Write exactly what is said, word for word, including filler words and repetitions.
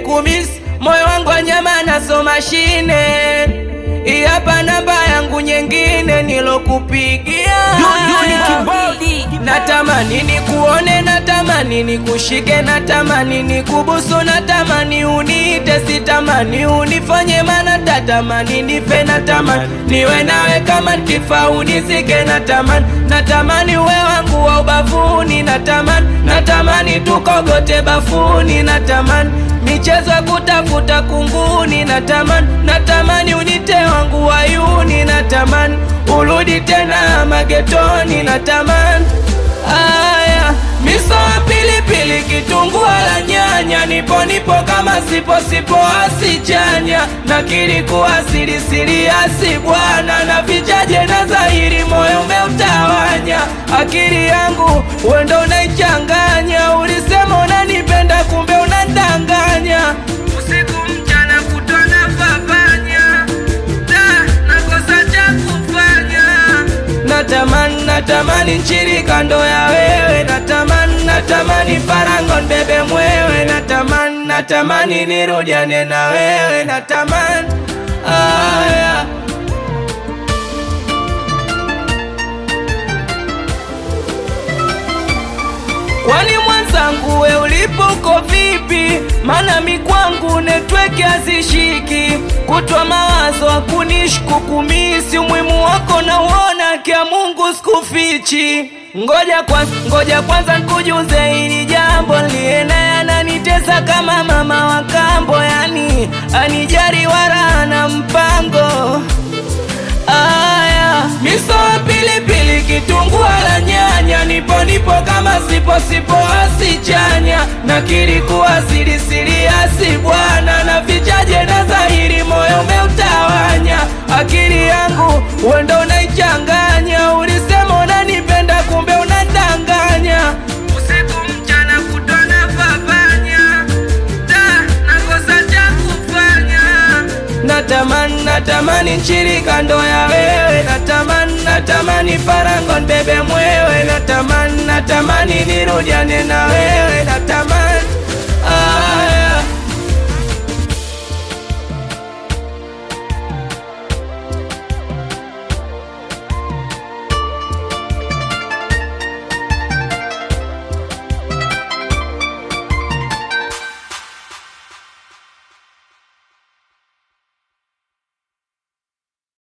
nimekumisi, moyo wangu wa nyama na so mashine. Hii hapa namba yangu nyingine nilokupigia. Natamani nikuone, natamani nikushike, natamani nikubusu, natamani uniite, sitamani unifanye mana tatamani nife, natamani niwe nawe kama nikifa unizike, natamani natamani uwe wangu wa ubavuni, natamani natamani tukogote bafuni, natamani michezo kutafuta kunguni, natamani natamani unite wangu wayuni, natamani urudi tena magetoni, natamani aya miso pilipili kitunguu la nyanya, nipo nipo kama sipo sipo asichanya, nakiri kuwa siri siri asi bwana, na vichaje na dhahiri moyo umeutawanya, akili yangu wendo unaichanganya, ulisema unanipenda kumbe unandanganya, usiku mchana kutona fafanya, da nakosa cha kufanya, natamani natamani nchiri kando ya wewe, natamani natamani farango bebe mwewe, natamani natamani nirudiane na wewe, natamani aya. Kwani mwanzangu we ulipo uko vipi? Mana mikwangu network hazishiki, kutwa mawazo hakunishku kumisi, umuhimu wako na uona kia Mungu sikufichi. Ngoja kwanza, ngoja kwanza nikujuze hili jambo, liena yananitesa kama mama wa kambo, yani anijari wala na mpango. Aya miso pilipili kitunguu la nyanya, nipo nipo kama sipo sipo asichanya, nakiri kuwa siri siri asi bwana, na vichaje na dhahiri moyo umeutawanya, akili yangu wendo unaichanganya, ulisema unanipenda kumbe unandanganya, usiku mchana kutona fafanya, da nakosa cha kufanya, natamani natamani nchiri kando ya wewe, natamani natamani farango bebe mwewe, natamani natamani nirudiane na wewe, natamani